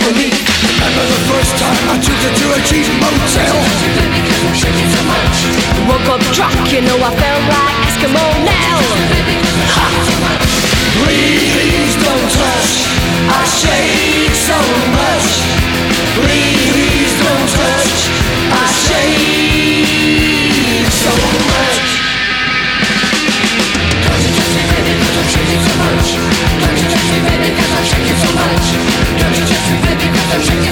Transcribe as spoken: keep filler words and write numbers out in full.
make-believe. Remember the first time I took her to a cheap motel. Woke up drunk, you know I felt like Eskimo Nell. Ha! Please don't touch, I shake so much. Please don't touch, I shake so much. Don't you touch me baby cause I'm shaking so much. Don't you touch me baby cause I'm shaking so much. Don't you touch me baby cause I'm shaking